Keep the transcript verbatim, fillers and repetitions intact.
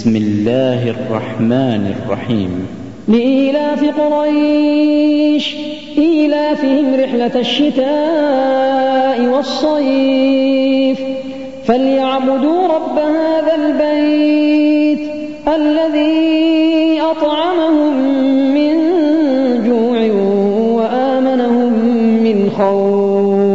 بسم الله الرحمن الرحيم. لإيلاف قريش إيلافهم رحلة الشتاء والصيف فليعبدوا رب هذا البيت الذي أطعمهم من جوع وآمنهم من خوف.